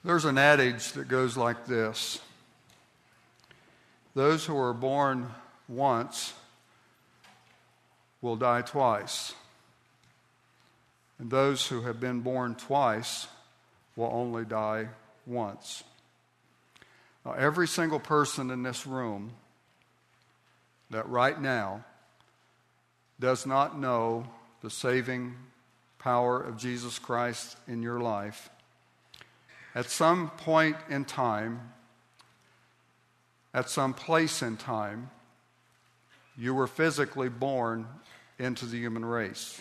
There's an adage that goes like this: those who are born once will die twice, and those who have been born twice will only die once. Now, every single person in this room that right now does not know the saving power of Jesus Christ in your life, at some point in time, at some place in time, you were physically born into the human race.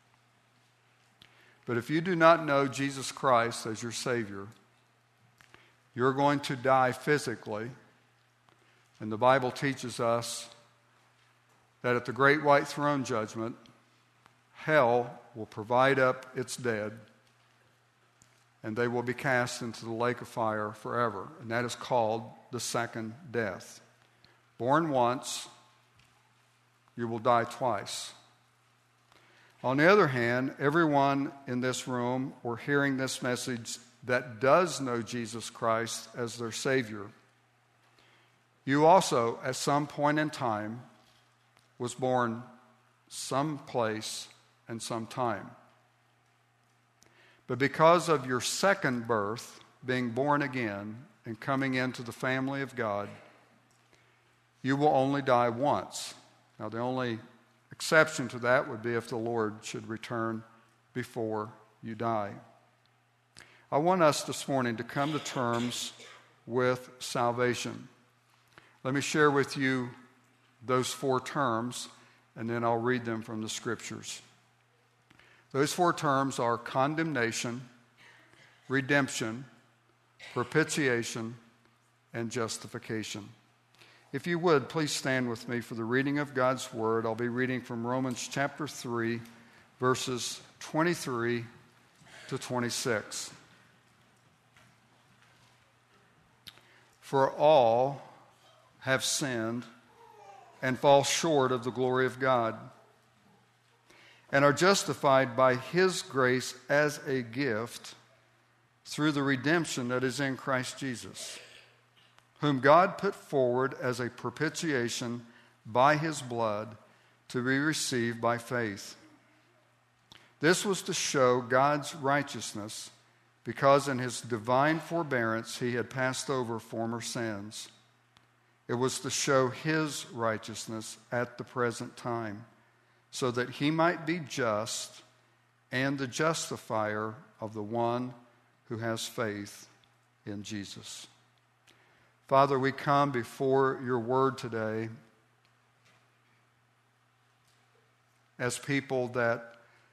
But if you do not know Jesus Christ as your Savior, you're going to die physically. And the Bible teaches us that at the great white throne judgment, hell will provide up its dead, and they will be cast into the lake of fire forever. And that is called the second death. Born once, you will die twice. On the other hand, everyone in this room or hearing this message that does know Jesus Christ as their Savior, you also, at some point in time, was born someplace and some time. But because of your second birth, being born again and coming into the family of God, you will only die once. Now, the only exception to that would be if the Lord should return before you die. I want us this morning to come to terms with salvation. Let me share with you those 4 terms, and then I'll read them from the Scriptures. Those 4 terms are condemnation, redemption, propitiation, and justification. If you would, please stand with me for the reading of God's Word. I'll be reading from Romans chapter 3, verses 23 to 26. For all have sinned and fall short of the glory of God, and are justified by His grace as a gift through the redemption that is in Christ Jesus, whom God put forward as a propitiation by His blood to be received by faith. This was to show God's righteousness, because in His divine forbearance He had passed over former sins. It was to show His righteousness at the present time, so that He might be just and the justifier of the one who has faith in Jesus. Father, we come before your word today as people that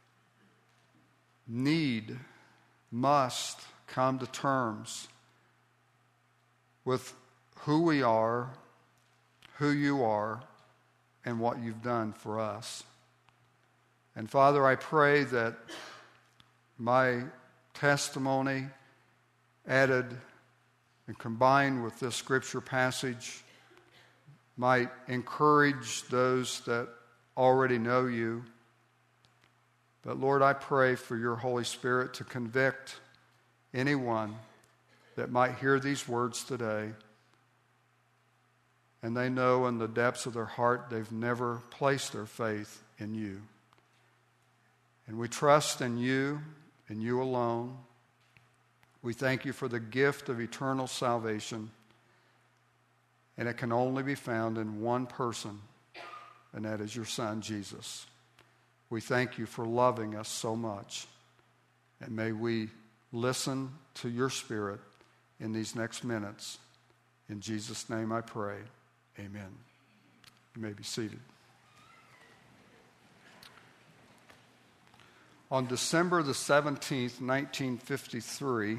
must come to terms with who we are, who you are, and what you've done for us. And Father, I pray that my testimony added and combined with this scripture passage might encourage those that already know you. But Lord, I pray for your Holy Spirit to convict anyone that might hear these words today, and they know in the depths of their heart they've never placed their faith in you. And we trust in you and you alone. We thank you for the gift of eternal salvation, and it can only be found in one person, and that is your Son, Jesus. We thank you for loving us so much, and may we listen to your Spirit in these next minutes. In Jesus' name I pray, amen. You may be seated. On December the 17th, 1953,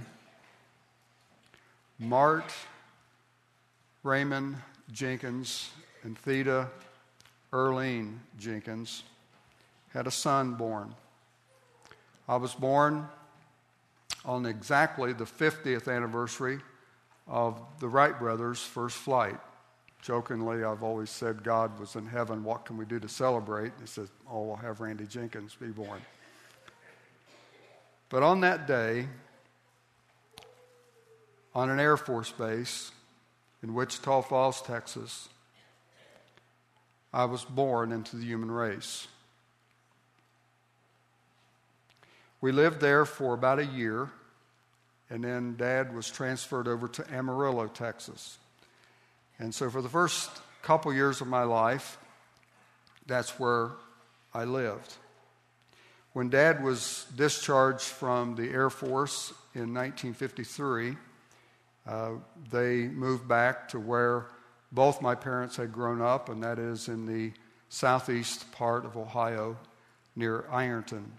Mart Raymond Jenkins and Theda Earlene Jenkins had a son born. I was born on exactly the 50th anniversary of the Wright brothers' first flight. Jokingly, I've always said God was in heaven. What can we do to celebrate? He said, oh, we'll have Randy Jenkins be born. But on that day, on an Air Force base in Wichita Falls, Texas, I was born into the human race. We lived there for about a year, and then Dad was transferred over to Amarillo, Texas. And so for the first couple years of my life, that's where I lived. When Dad was discharged from the Air Force in 1953, they moved back to where both my parents had grown up, and that is in the southeast part of Ohio near Ironton.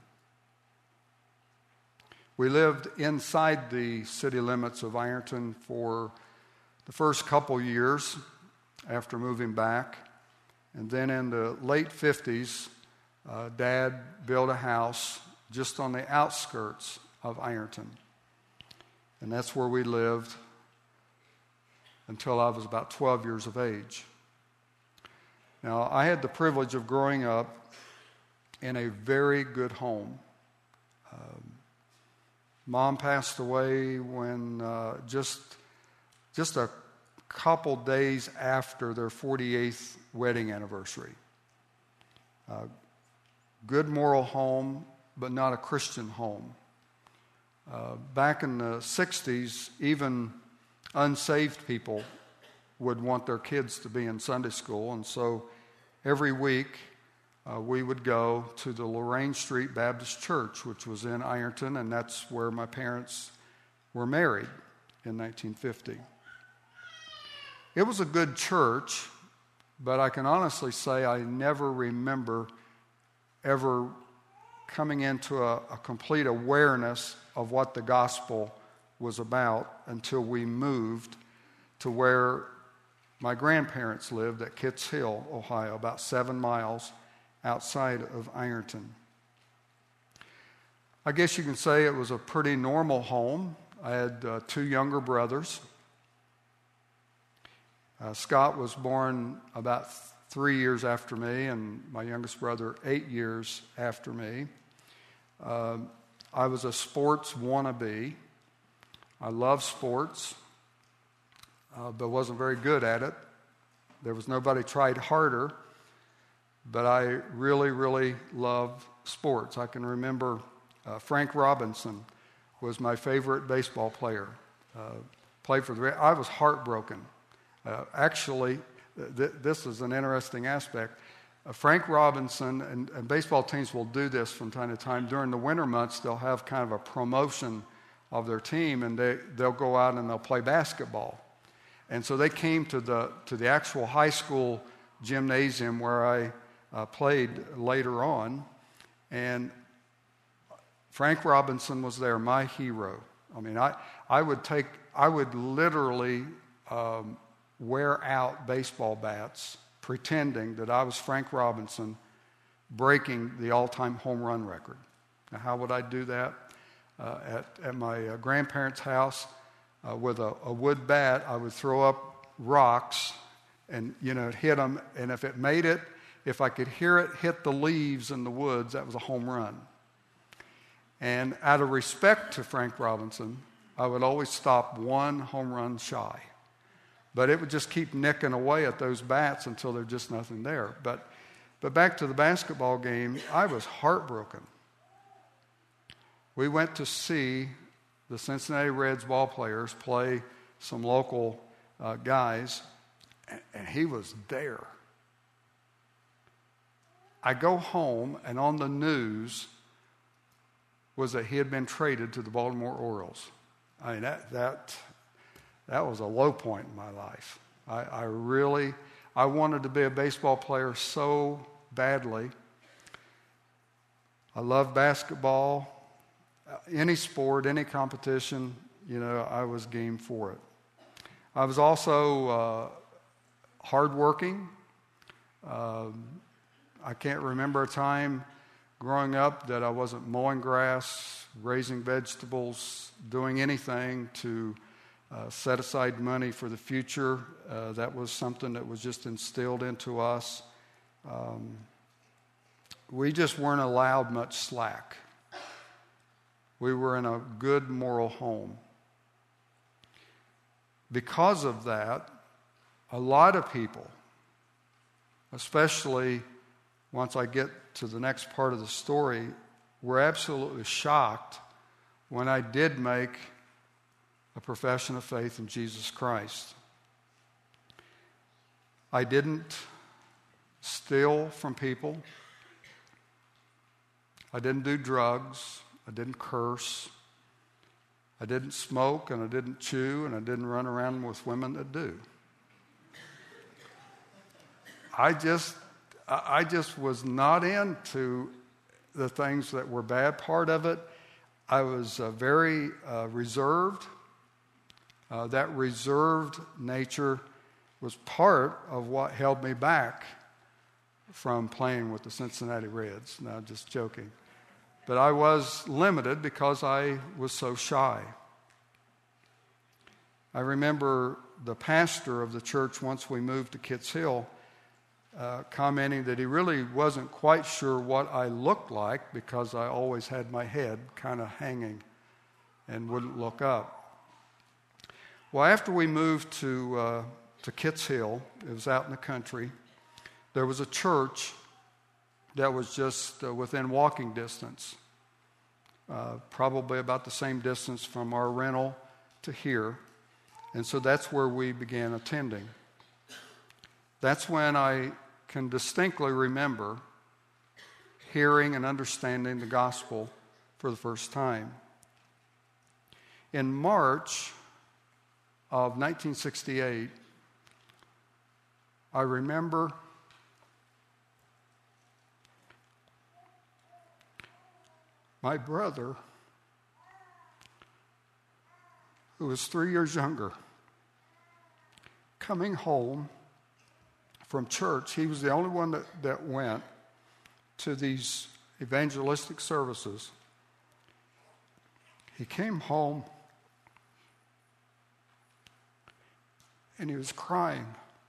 We lived inside the city limits of Ironton for the first couple years after moving back. And then in the late 50s, Dad built a house just on the outskirts of Ironton. And that's where we lived until I was about 12 years of age. Now, I had the privilege of growing up in a very good home. Mom passed away when just a couple days after their 48th wedding anniversary. Good moral home, but not a Christian home. Back in the 60s, even unsaved people would want their kids to be in Sunday school, and so every week we would go to the Lorraine Street Baptist Church, which was in Ironton, and that's where my parents were married in 1950. It was a good church, but I can honestly say I never remember ever coming into a complete awareness of what the gospel was about until we moved to where my grandparents lived at Kitts Hill, Ohio, about 7 miles outside of Ironton. I guess you can say it was a pretty normal home. I had 2 younger brothers. Scott was born about 3 years after me, and my youngest brother 8 years after me. I was a sports wannabe. I loved sports, but wasn't very good at it. There was nobody tried harder, but I really, really loved sports. I can remember Frank Robinson was my favorite baseball player. Played for the. I was heartbroken. Actually, this is an interesting aspect. Frank Robinson, and baseball teams will do this from time to time. During the winter months, they'll have kind of a promotion of their team, and they'll go out and they'll play basketball. And so they came to the actual high school gymnasium where I played later on, and Frank Robinson was there, my hero. I mean, I would literally wear out baseball bats pretending that I was Frank Robinson breaking the all-time home run record. Now, how would I do that? At my grandparents' house with a wood bat, I would throw up rocks and, hit them. And if it made it, if I could hear it hit the leaves in the woods, that was a home run. And out of respect to Frank Robinson, I would always stop one home run shy. But it would just keep nicking away at those bats until there's just nothing there. But back to the basketball game, I was heartbroken. We went to see the Cincinnati Reds ball players play some local guys, and he was there. I go home, and on the news was that he had been traded to the Baltimore Orioles. I mean, that was a low point in my life. I wanted to be a baseball player so badly. I loved basketball. Any sport, any competition, I was game for it. I was also hardworking. I can't remember a time growing up that I wasn't mowing grass, raising vegetables, doing anything to set aside money for the future. That was something that was just instilled into us. We just weren't allowed much slack. We were in a good moral home. because of that, a lot of people, especially once I get to the next part of the story, were absolutely shocked when I did make a profession of faith in Jesus Christ. I didn't steal from people. I didn't do drugs. I didn't curse. I didn't smoke, and I didn't chew, and I didn't run around with women that do. I just was not into the things that were bad. Part of it, I was very reserved. That reserved nature was part of what held me back from playing with the Cincinnati Reds. No, just joking. But I was limited because I was so shy. I remember the pastor of the church, once we moved to Kitts Hill, commenting that he really wasn't quite sure what I looked like because I always had my head kind of hanging and wouldn't look up. Well, after we moved to Kitts Hill, it was out in the country, there was a church that was just within walking distance, probably about the same distance from our rental to here. And so that's where we began attending. That's when I can distinctly remember hearing and understanding the gospel for the first time. In March of 1968, I remember my brother, who was 3 years younger, coming home from church. He was the only one that went to these evangelistic services. He came home and he was crying.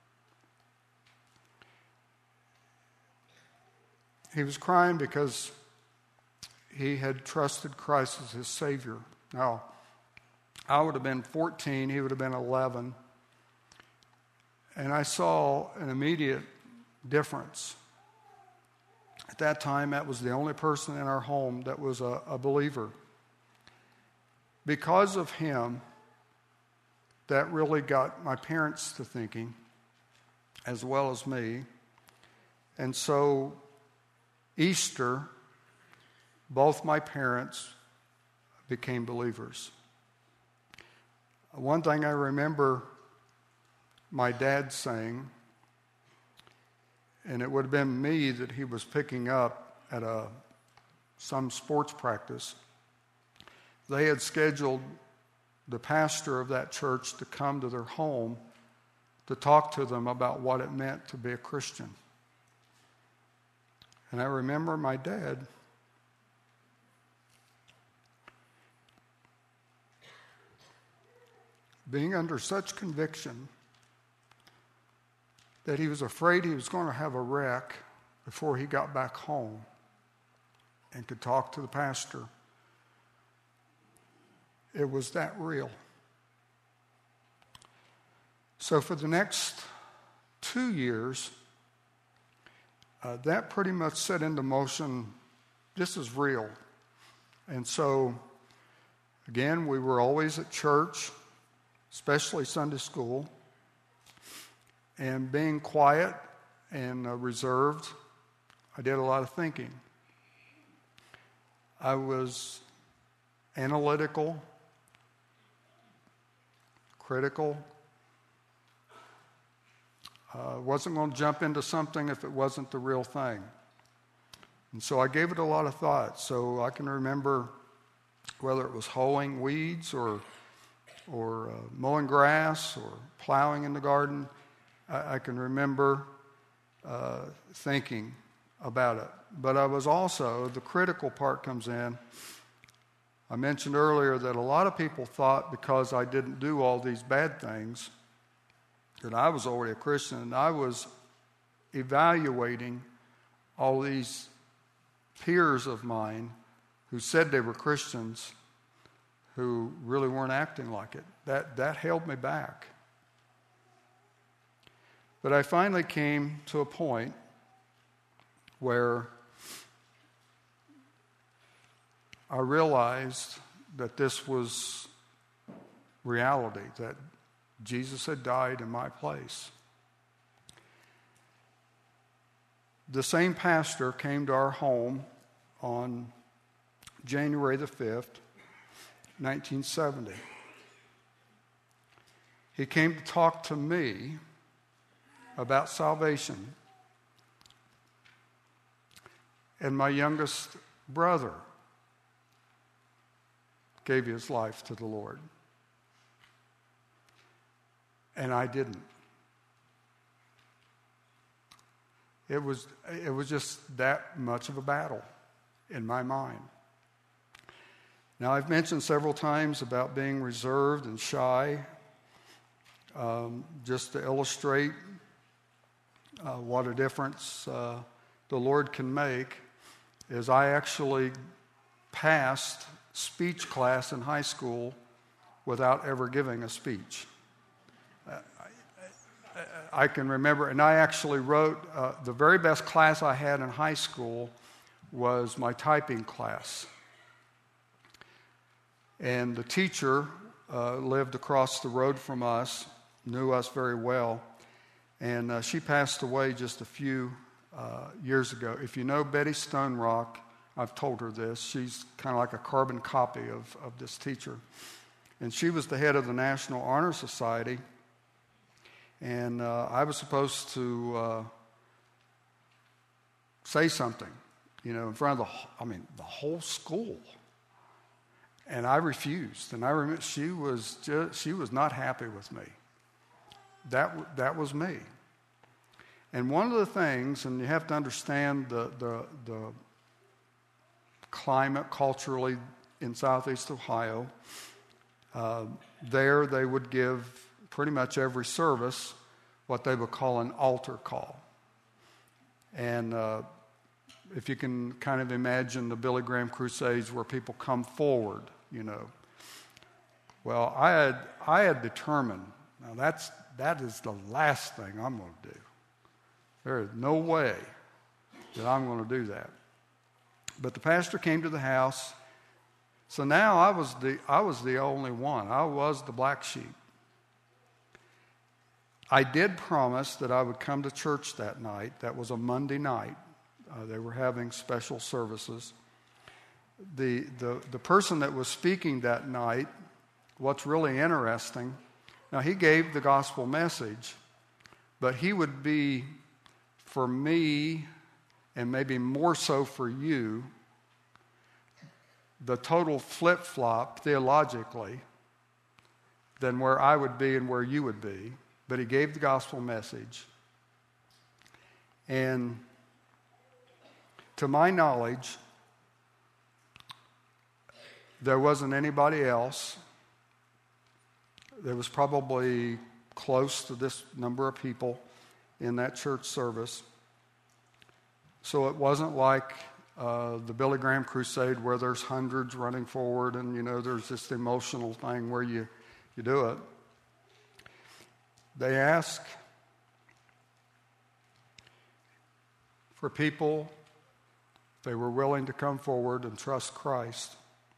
He was crying because he had trusted Christ as his Savior. Now, I would have been 14, he would have been 11. And I saw an immediate difference. At that time, that was the only person in our home that was a believer. Because of him, that really got my parents to thinking, as well as me. And so, Easter, both my parents became believers. One thing I remember my dad saying, and it would have been me that he was picking up at some sports practice. They had scheduled the pastor of that church to come to their home to talk to them about what it meant to be a Christian. And I remember my dad being under such conviction that he was afraid he was going to have a wreck before he got back home and could talk to the pastor. It was that real. So for the next 2 years, that pretty much set into motion, this is real. And so, again, we were always at church, especially Sunday school. And being quiet and reserved, I did a lot of thinking. I was analytical, critical. Wasn't going to jump into something if it wasn't the real thing. And so I gave it a lot of thought. So I can remember whether it was hoeing weeds or mowing grass or plowing in the garden, I can remember thinking about it. But I was also, the critical part comes in. I mentioned earlier that a lot of people thought because I didn't do all these bad things that I was already a Christian, and I was evaluating all these peers of mine who said they were Christians, who really weren't acting like it. That held me back. But I finally came to a point where I realized that this was reality, that Jesus had died in my place. The same pastor came to our home on January the 5th, 1970. He came to talk to me about salvation. And my youngest brother gave his life to the Lord. And I didn't. It was just that much of a battle in my mind. Now, I've mentioned several times about being reserved and shy. Just to illustrate what a difference the Lord can make, is I actually passed speech class in high school without ever giving a speech. I can remember, and I actually wrote, the very best class I had in high school was my typing class. And the teacher lived across the road from us, knew us very well, and she passed away just a few years ago. If you know Betty Stone Rock, I've told her this, she's kind of like a carbon copy of this teacher. And she was the head of the National Honor Society, and I was supposed to say something, in front of the whole school. And I refused. And I remember she was not happy with me. That was me. And one of the things, and you have to understand the climate culturally in Southeast Ohio, there they would give pretty much every service what they would call an altar call. And if you can kind of imagine the Billy Graham Crusades where people come forward, Well, I had determined, now that is the last thing I'm going to do. There is no way that I'm going to do that. But the pastor came to the house. So now I was the only one. I was the black sheep. I did promise that I would come to church that night. That was a Monday night. They were having special services. The person that was speaking that night, what's really interesting, now he gave the gospel message, but he would be, for me, and maybe more so for you, the total flip-flop theologically than where I would be and where you would be. But he gave the gospel message. And to my knowledge, there wasn't anybody else. There was probably close to this number of people in that church service. So it wasn't like the Billy Graham Crusade where there's hundreds running forward and, there's this emotional thing where you do it. They ask for people, if they were willing to come forward and trust Christ.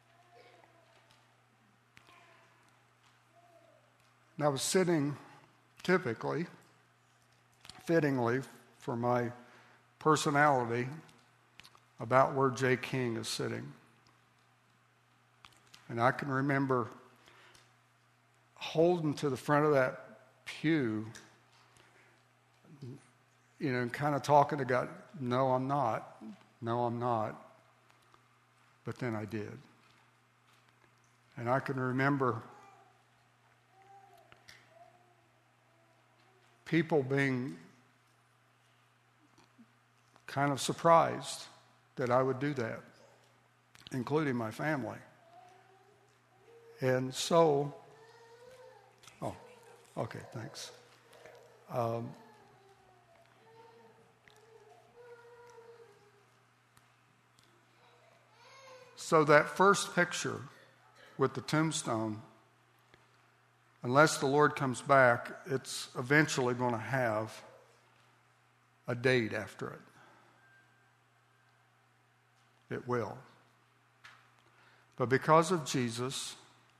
And I was sitting, typically, fittingly for my personality, about where Jay King is sitting. And I can remember holding to the front of that pew, and kind of talking to God, no, I'm not. But then I did. And I can remember people being kind of surprised that I would do that, including my family. And so, okay, thanks. So that first picture with the tombstone, unless the Lord comes back, it's eventually going to have a date after it. It will. But because of Jesus,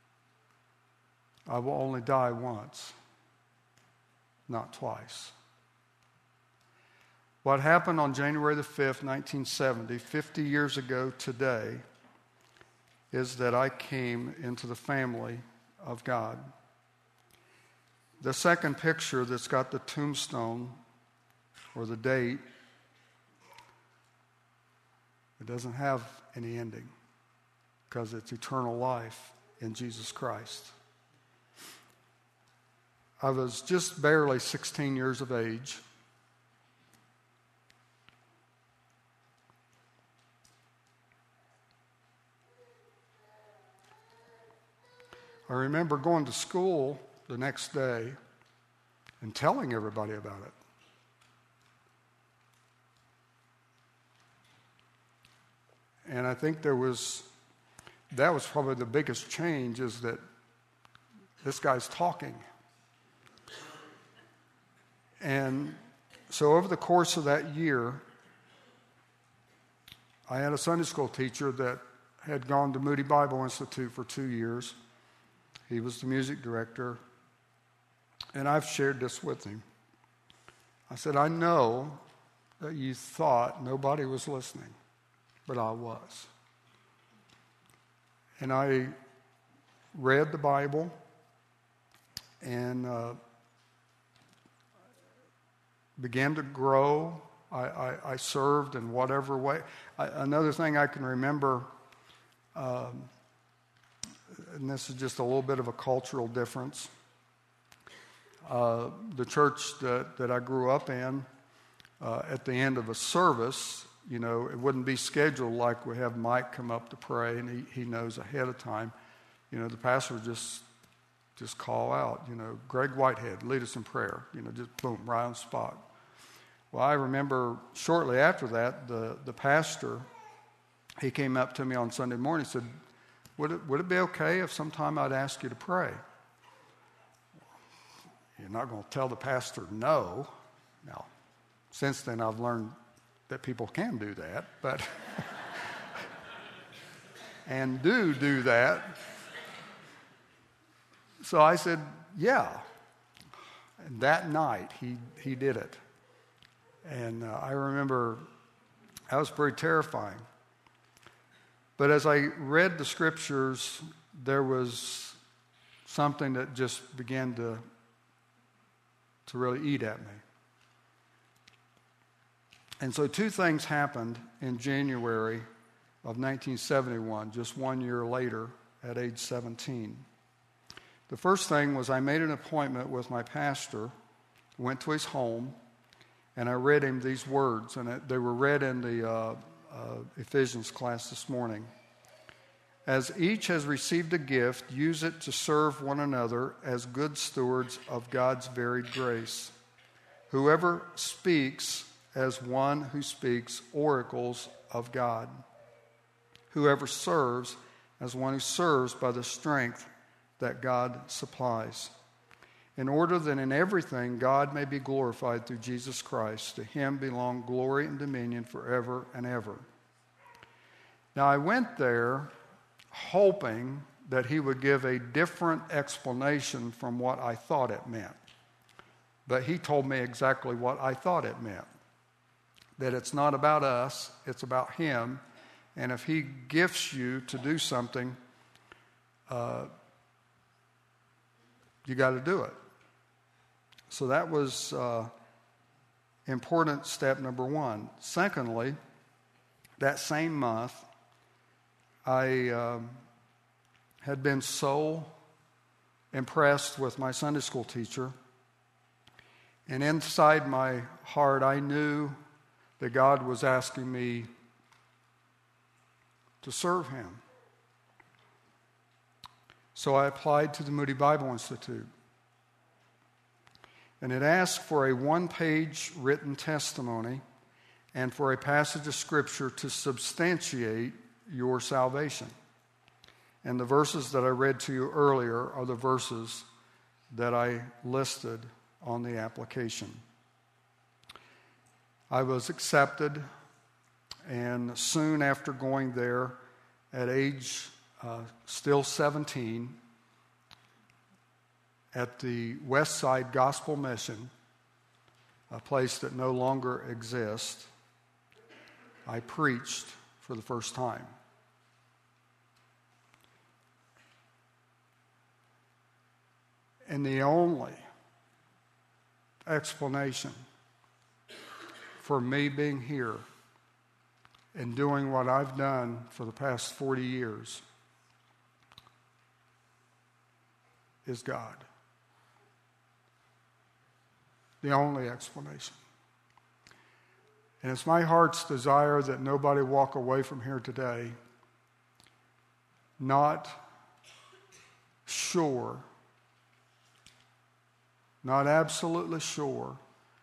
I will only die once, not twice. What happened on January the 5th, 1970, 50 years ago today, is that I came into the family of God. The second picture that's got the tombstone or the date, it doesn't have any ending because it's eternal life in Jesus Christ. I was just barely 16 years of age. I remember going to school the next day and telling everybody about it. And I think that was probably the biggest change, is that this guy's talking. And so over the course of that year, I had a Sunday school teacher that had gone to Moody Bible Institute for 2 years. He was the music director. And I've shared this with him. I said, I know that you thought nobody was listening, but I was. And I read the Bible and began to grow. I served in whatever way. Another thing I can remember, and this is just a little bit of a cultural difference. The church that I grew up in, at the end of a service, you know, it wouldn't be scheduled like we have Mike come up to pray and he knows ahead of time. You know, the pastor would just call out, you know, Greg Whitehead, lead us in prayer. You know, just boom, right on the spot. Well, I remember shortly after that, the pastor, he came up to me on Sunday morning and said, would it be okay if sometime I'd ask you to pray? You're not going to tell the pastor no. Now, since then I've learned that people can do that, but and do that. So I said, yeah. And that night he did it. And I remember that was pretty terrifying. But as I read the scriptures, there was something that just began to really eat at me. And so 2 things happened in January of 1971, just 1 year later at age 17. The first thing was I made an appointment with my pastor, went to his home, and I read him these words, and they were read in the Ephesians class this morning. As each has received a gift, use it to serve one another as good stewards of God's varied grace. Whoever speaks as one who speaks oracles of God. Whoever serves as one who serves by the strength that God supplies. In order that in everything God may be glorified through Jesus Christ. To him belong glory and dominion forever and ever. Now I went there hoping that he would give a different explanation from what I thought it meant. But he told me exactly what I thought it meant. That it's not about us, it's about him. And if he gifts you to do something, you got to do it. So that was important step number 1. Secondly, that same month, I had been so impressed with my Sunday school teacher. And inside my heart, I knew that God was asking me to serve him. So I applied to the Moody Bible Institute. And it asked for a 1-page written testimony and for a passage of Scripture to substantiate your salvation. And the verses that I read to you earlier are the verses that I listed on the application. I was accepted, and soon after going there, at age still 17, at the West Side Gospel Mission, a place that no longer exists, I preached for the first time. And the only explanation for me being here and doing what I've done for the past 40 years is God. The only explanation. And it's my heart's desire that nobody walk away from here today not sure, not absolutely sure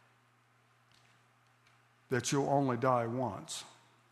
that you'll only die once.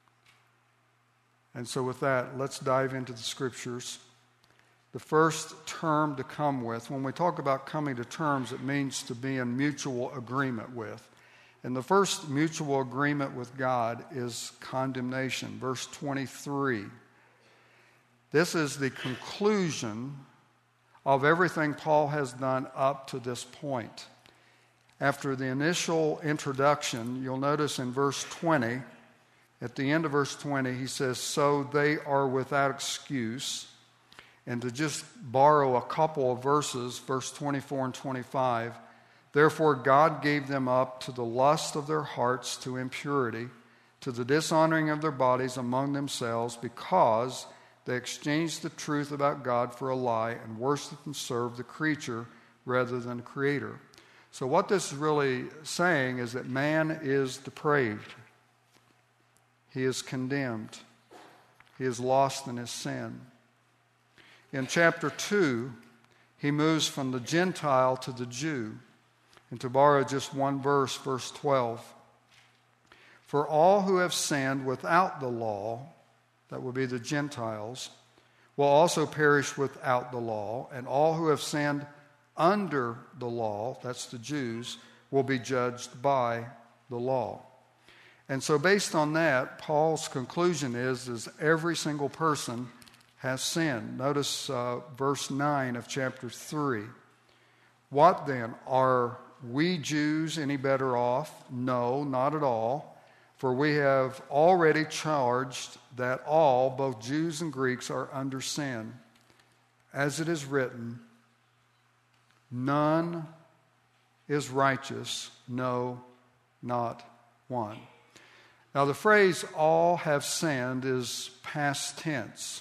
And so with that, let's dive into the scriptures. The first term to come with, when we talk about coming to terms, it means to be in mutual agreement with. And the first mutual agreement with God is condemnation. Verse 23. This is the conclusion of everything Paul has done up to this point. After the initial introduction, you'll notice in verse 20, at the end of verse 20, he says, "So they are without excuse." And to just borrow a couple of verses, verse 24 and 25, "Therefore God gave them up to the lust of their hearts to impurity, to the dishonoring of their bodies among themselves, because they exchanged the truth about God for a lie and worshiped and served the creature rather than the Creator." So what this is really saying is that man is depraved. He is condemned. He is lost in his sin. In chapter 2, he moves from the Gentile to the Jew. And to borrow just one verse, verse 12, "For all who have sinned without the law," that would be the Gentiles, "will also perish without the law, and all who have sinned under the law," that's the Jews, "will be judged by the law." And so based on that, Paul's conclusion is every single person has sinned. Notice verse 9 of chapter 3. "What then? Are we Jews any better off? No, not at all. For we have already charged that all, both Jews and Greeks, are under sin. As it is written, none is righteous, no, not one." Now the phrase "all have sinned" is past tense.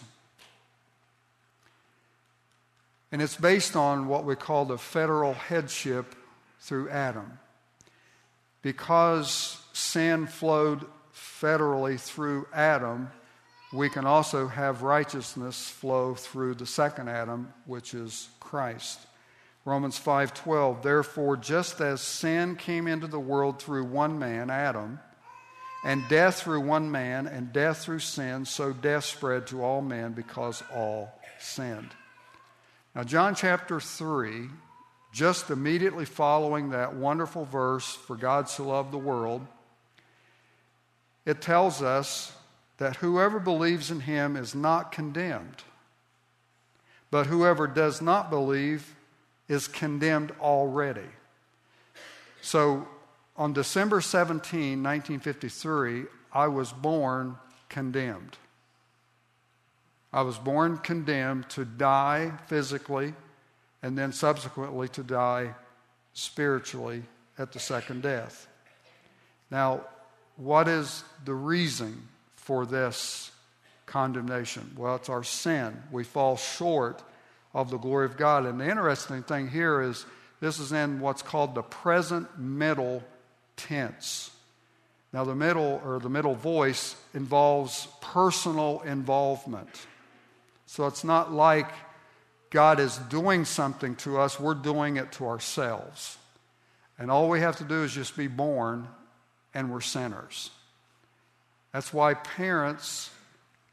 And it's based on what we call the federal headship through Adam. Because sin flowed federally through Adam, we can also have righteousness flow through the second Adam, which is Christ. Romans 5:12, "Therefore, just as sin came into the world through one man, Adam, and death through one man, and death through sin, so death spread to all men because all sinned." Now, John chapter 3, just immediately following that wonderful verse, "For God so loved the world," it tells us that whoever believes in him is not condemned, but whoever does not believe is condemned already. So, on December 17, 1953, I was born condemned. I was born condemned to die physically and then subsequently to die spiritually at the second death. Now, what is the reason for this condemnation? Well, it's our sin. We fall short of the glory of God. And the interesting thing here is this is in what's called the present middle tense. Now, the middle voice involves personal involvement. So it's not like God is doing something to us, we're doing it to ourselves. And all we have to do is just be born, and we're sinners. That's why parents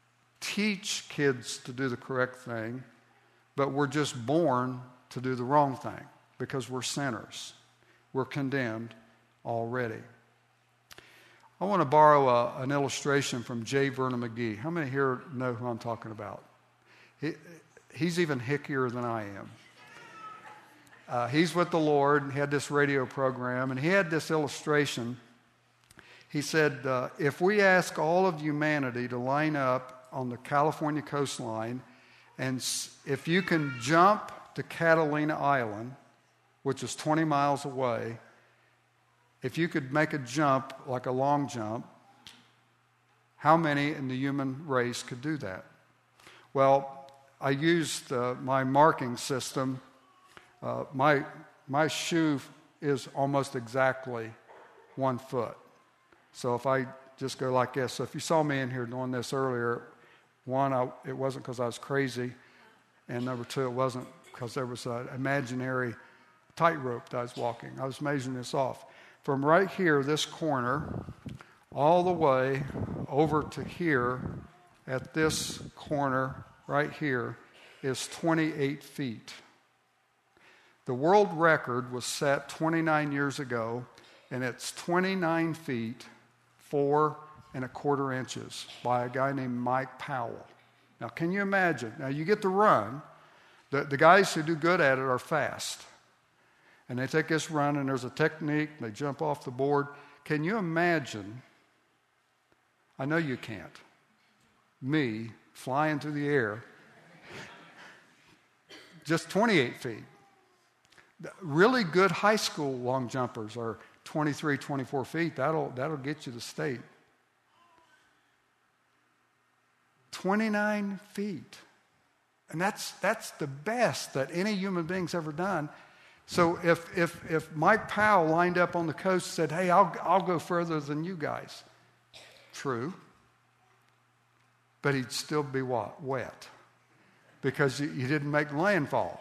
teach kids to do the correct thing, but we're just born to do the wrong thing because we're sinners. We're condemned already. I want to borrow an illustration from J. Vernon McGee. How many here know who I'm talking about? He's even hickier than I am. He's with the Lord. He had this radio program, and he had this illustration. He said, if we ask all of humanity to line up on the California coastline, and if you can jump to Catalina Island, which is 20 miles away, if you could make a jump, like a long jump, how many in the human race could do that? Well, I used my marking system. My shoe is almost exactly 1 foot. So if I just go like this, so if you saw me in here doing this earlier, one, it wasn't because I was crazy, and number two, it wasn't because there was an imaginary tightrope that I was walking. I was measuring this off. From right here, this corner, all the way over to here, at this corner right here, is 28 feet. The world record was set 29 years ago, and it's 29 feet, 4 1/4 inches by a guy named Mike Powell. Now, can you imagine? Now, you get to run. The guys who do good at it are fast. And they take this run, and there's a technique. They jump off the board. Can you imagine? I know you can't. Me flying through the air, just 28 feet. Really good high school long jumpers are 23, 24 feet. That'll get you to state. 29 feet. And that's the best that any human being's ever done. So if Mike Powell lined up on the coast and said, hey, I'll go further than you guys. True. But he'd still be what? Wet. Because you didn't make landfall.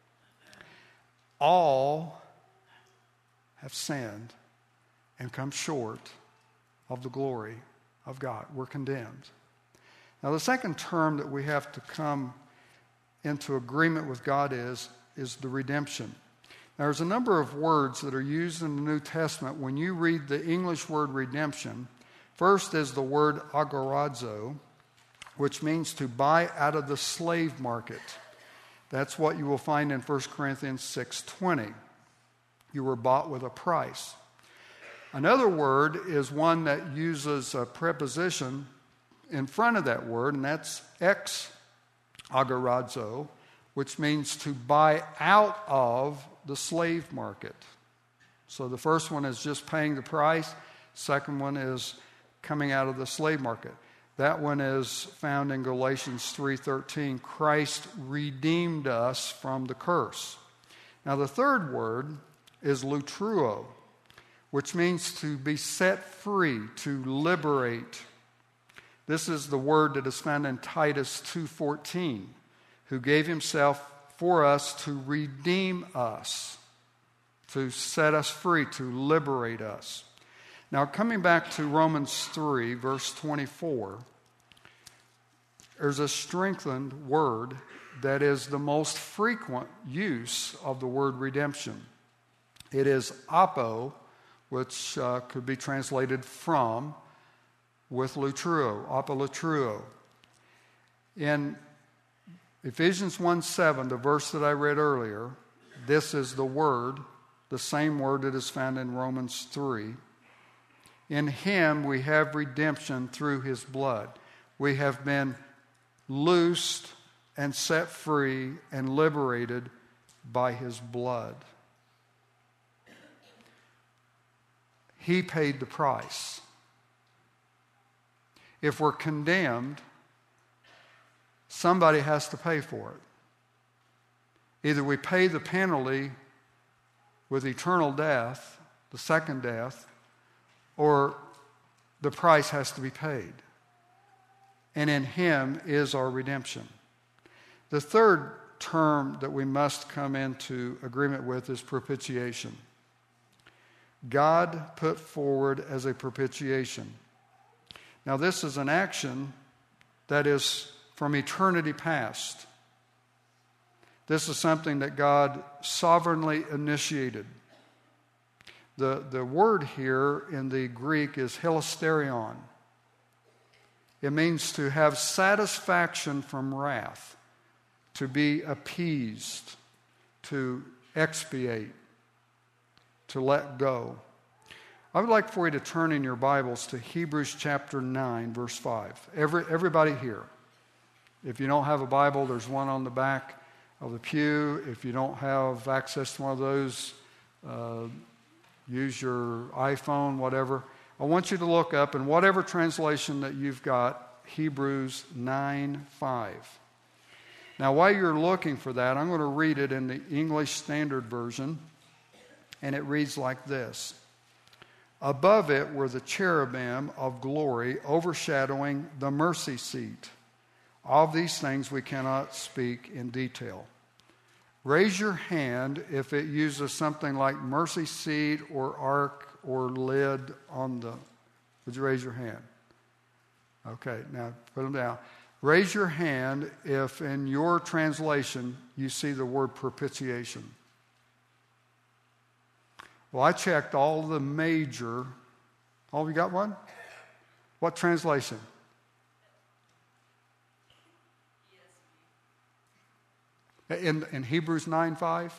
All have sinned and come short of the glory of God. We're condemned. Now, the second term that we have to come into agreement with God is the redemption. Now, there's a number of words that are used in the New Testament when you read the English word redemption. First is the word agorazo, which means to buy out of the slave market. That's what you will find in 1 Corinthians 6:20. You were bought with a price. Another word is one that uses a preposition in front of that word, and that's ex agorazo, which means to buy out of the slave market. So the first one is just paying the price. Second one is coming out of the slave market. That one is found in Galatians 3:13. Christ redeemed us from the curse. Now the third word is lutruo, which means to be set free, to liberate. This is the word that is found in Titus 2:14, who gave himself for us to redeem us, to set us free, to liberate us. Now, coming back to Romans 3, verse 24, there's a strengthened word that is the most frequent use of the word redemption. It is apo, which could be translated from, with lutruo, apolutruo. In Ephesians 1:7, the verse that I read earlier, this is the word, the same word that is found in Romans 3. In him we have redemption through his blood. We have been loosed and set free and liberated by his blood. He paid the price. If we're condemned, somebody has to pay for it. Either we pay the penalty with eternal death, the second death, or the price has to be paid. And in him is our redemption. The third term that we must come into agreement with is propitiation. God put forward as a propitiation. Now, this is an action that is from eternity past. This is something that God sovereignly initiated. The word here in the Greek is hilasterion. It means to have satisfaction from wrath, to be appeased, to expiate, to let go. I would like for you to turn in your Bibles to Hebrews chapter 9, verse 5. Everybody here. If you don't have a Bible, there's one on the back of the pew. If you don't have access to one of those, use your iPhone, whatever. I want you to look up in whatever translation that you've got, Hebrews 9:5. Now, while you're looking for that, I'm going to read it in the English Standard Version, and it reads like this. Above it were the cherubim of glory overshadowing the mercy seat. Of these things we cannot speak in detail. Raise your hand if it uses something like mercy seat or ark or lid on the... Would you raise your hand? Okay, now put them down. Raise your hand if in your translation you see the word propitiation. Well, I checked all the major... Oh, you got one? What translation? In Hebrews 9:5?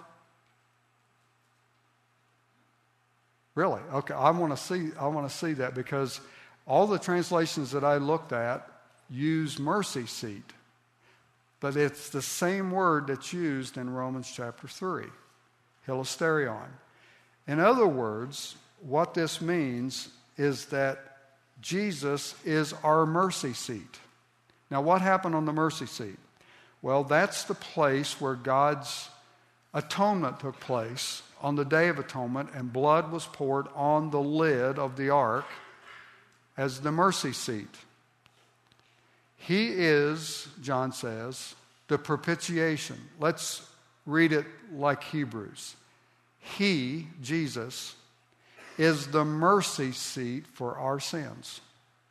Really? Okay, I want to see that, because all the translations that I looked at use mercy seat. But it's the same word that's used in Romans chapter 3, hilasterion. In other words, what this means is that Jesus is our mercy seat. Now, what happened on the mercy seat? Well, that's the place where God's atonement took place on the Day of Atonement, and blood was poured on the lid of the ark as the mercy seat. He is, John says, the propitiation. Let's read it like Hebrews. He, Jesus, is the mercy seat for our sins.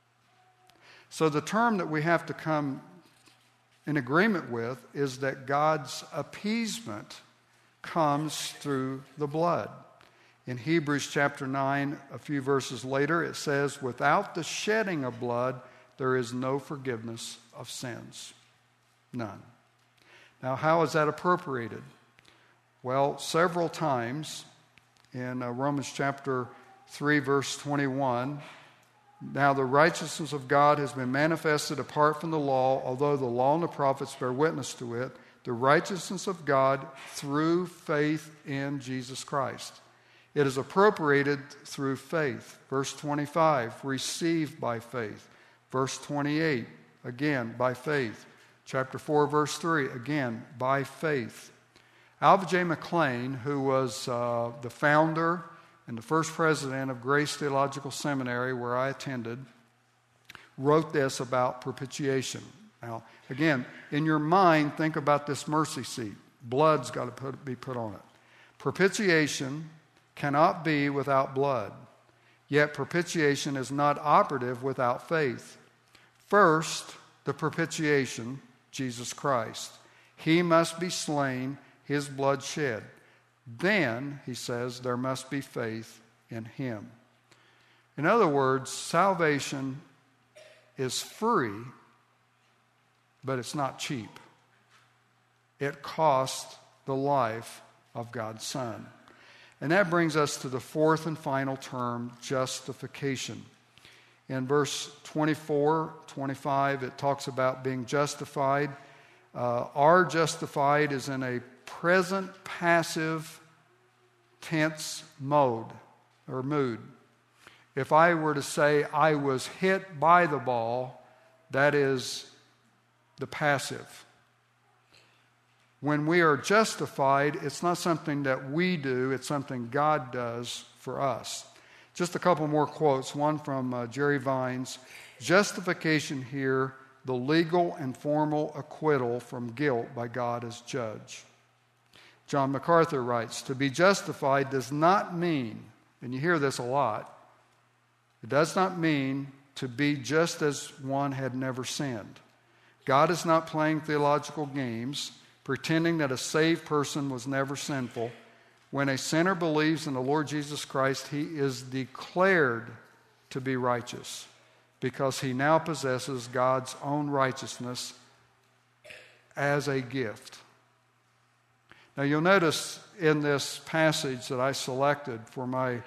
So the term that we have to come in agreement with is that God's appeasement comes through the blood. In Hebrews chapter 9, a few verses later, it says, without the shedding of blood, there is no forgiveness of sins. None. Now, how is that appropriated? Well, several times in Romans chapter 3, verse 21, now the righteousness of God has been manifested apart from the law, although the law and the prophets bear witness to it, the righteousness of God through faith in Jesus Christ. It is appropriated through faith. Verse 25, received by faith. Verse 28, again, by faith. Chapter 4, verse 3, again, by faith. Alva J. McClain, who was the founder and the first president of Grace Theological Seminary, where I attended, wrote this about propitiation. Now, again, in your mind, think about this mercy seat. Blood's got to be put on it. Propitiation cannot be without blood, yet propitiation is not operative without faith. First, the propitiation, Jesus Christ. He must be slain, his blood shed. Then, he says, there must be faith in him. In other words, salvation is free, but it's not cheap. It cost the life of God's Son. And that brings us to the fourth and final term, justification. In verse 24, 25, it talks about being justified. Are justified is in a present passive tense mode or mood. If I were to say I was hit by the ball, that is the passive. When we are justified, it's not something that we do, it's something God does for us. Just a couple more quotes, one from Jerry Vines. Justification here, the legal and formal acquittal from guilt by God as judge. John MacArthur writes, to be justified does not mean, and you hear this a lot, it does not mean to be just as one had never sinned. God is not playing theological games, pretending that a saved person was never sinful. When a sinner believes in the Lord Jesus Christ, he is declared to be righteous because he now possesses God's own righteousness as a gift. Now you'll notice in this passage that I selected for my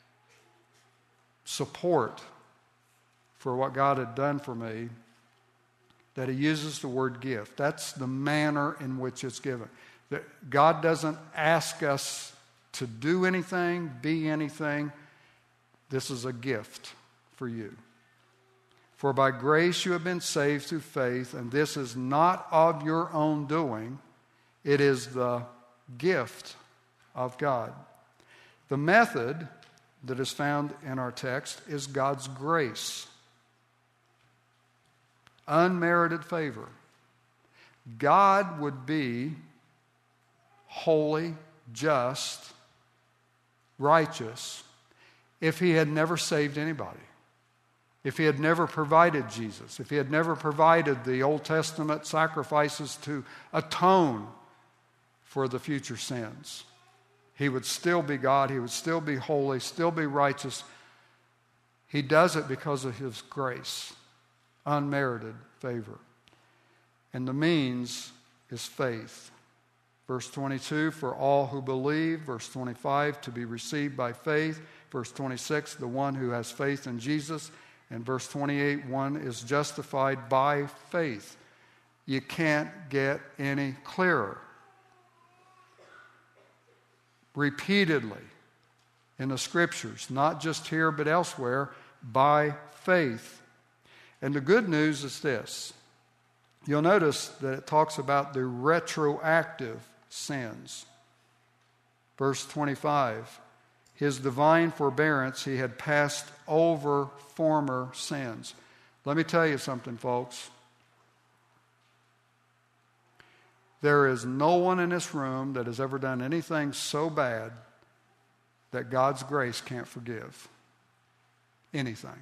support for what God had done for me, that he uses the word gift. That's the manner in which it's given. That God doesn't ask us to do anything, be anything. This is a gift for you. For by grace you have been saved through faith, and this is not of your own doing. It is the gift of God. The method that is found in our text is God's grace. Unmerited favor. God would be holy, just, righteous if he had never saved anybody. If he had never provided Jesus. If he had never provided the Old Testament sacrifices to atone for the future sins. He would still be God. He would still be holy, still be righteous. He does it because of his grace. Unmerited favor. And the means is faith. Verse 22, for all who believe. Verse 25, to be received by faith. Verse 26, the one who has faith in Jesus. And verse 28, one is justified by faith. You can't get any clearer. Repeatedly in the Scriptures, not just here but elsewhere, by faith. And the good news is this. You'll notice that it talks about the retroactive sins. Verse 25, his divine forbearance, he had passed over former sins. Let me tell you something, folks. There is no one in this room that has ever done anything so bad that God's grace can't forgive. Anything.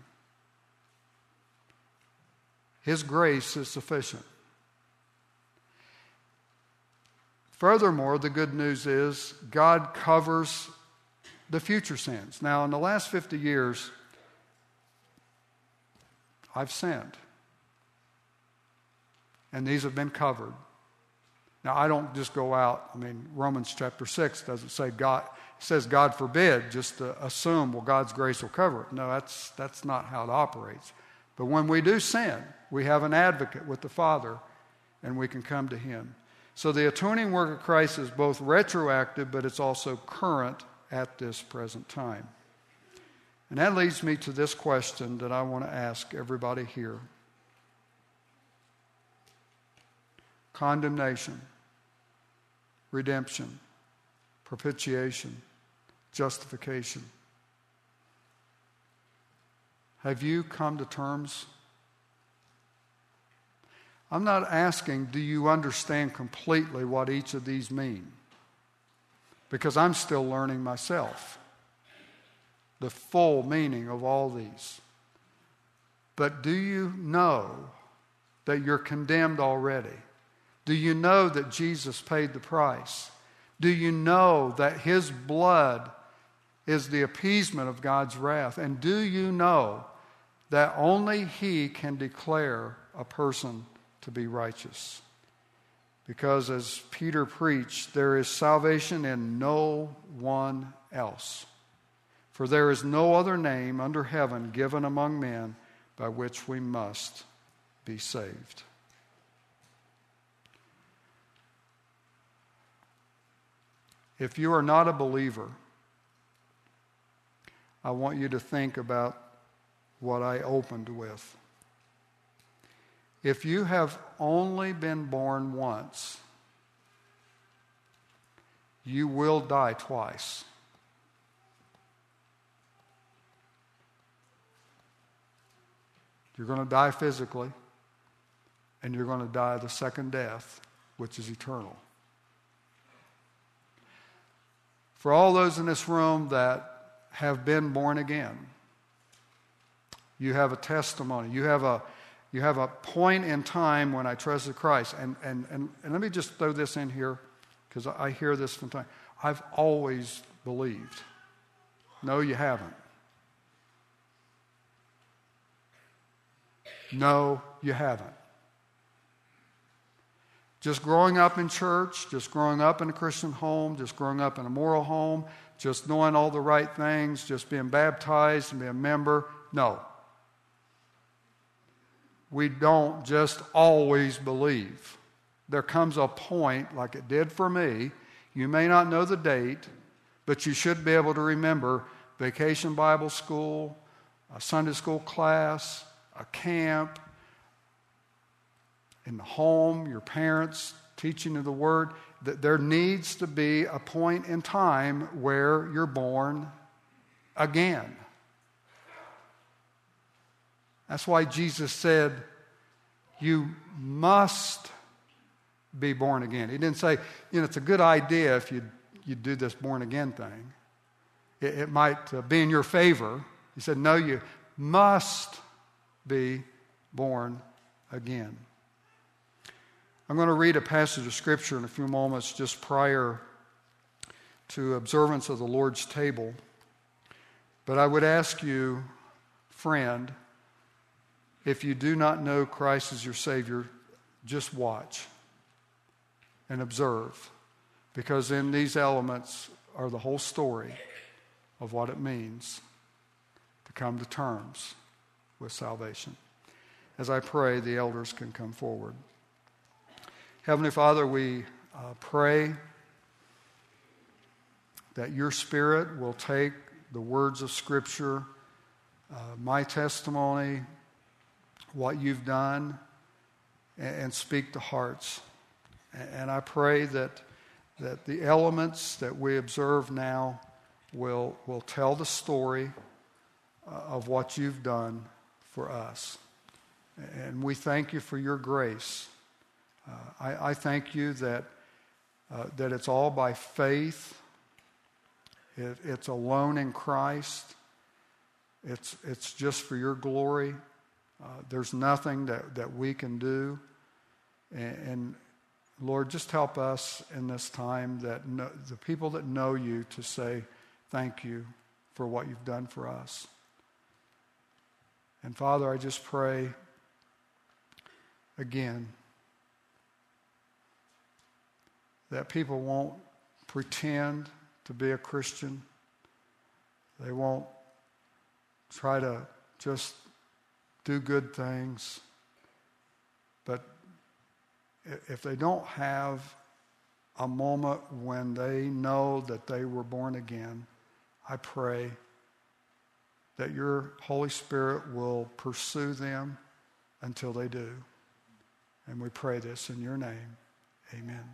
His grace is sufficient. Furthermore, the good news is God covers the future sins. Now, in the last 50 years, I've sinned. And these have been covered. Now, I don't just go out, Romans chapter 6 doesn't say God, it says God forbid, just to assume, well, God's grace will cover it. No, that's not how it operates. But when we do sin, we have an advocate with the Father, and we can come to him. So the atoning work of Christ is both retroactive, but it's also current at this present time. And that leads me to this question that I want to ask everybody here. Condemnation, redemption, propitiation, justification. Have you come to terms? I'm not asking, do you understand completely what each of these mean? Because I'm still learning myself the full meaning of all these. But do you know that you're condemned already? Do you know that Jesus paid the price? Do you know that his blood is the appeasement of God's wrath? And do you know that only he can declare a person to be righteous? Because as Peter preached, there is salvation in no one else. For there is no other name under heaven given among men by which we must be saved. If you are not a believer, I want you to think about what I opened with. If you have only been born once, you will die twice. You're going to die physically, and you're going to die the second death, which is eternal. For all those in this room that have been born again, you have a testimony. You have You have a point in time when I trusted Christ. And let me just throw this in here, because I hear this from time. I've always believed. No, you haven't. No, you haven't. Just growing up in church, just growing up in a Christian home, just growing up in a moral home, just knowing all the right things, just being baptized and being a member. No. We don't just always believe. There comes a point, like it did for me, you may not know the date, but you should be able to remember Vacation Bible School, a Sunday school class, a camp, in the home, your parents teaching of the Word. That there needs to be a point in time where you're born again. That's why Jesus said, you must be born again. He didn't say, it's a good idea if you do this born again thing. It might be in your favor. He said, no, you must be born again. I'm going to read a passage of Scripture in a few moments just prior to observance of the Lord's table. But I would ask you, friend, if you do not know Christ as your Savior, just watch and observe, because in these elements are the whole story of what it means to come to terms with salvation. As I pray, the elders can come forward. Heavenly Father, we pray that your Spirit will take the words of Scripture, my testimony, what you've done, and speak to hearts. And I pray that the elements that we observe now will tell the story of what you've done for us. And we thank you for your grace. I thank you that it's all by faith. It's alone in Christ. It's just for your glory. There's nothing that we can do. And Lord, just help us in this time, the people that know you, to say thank you for what you've done for us. And Father, I just pray again that people won't pretend to be a Christian. They won't try to just do good things. But if they don't have a moment when they know that they were born again, I pray that your Holy Spirit will pursue them until they do. And we pray this in your name. Amen.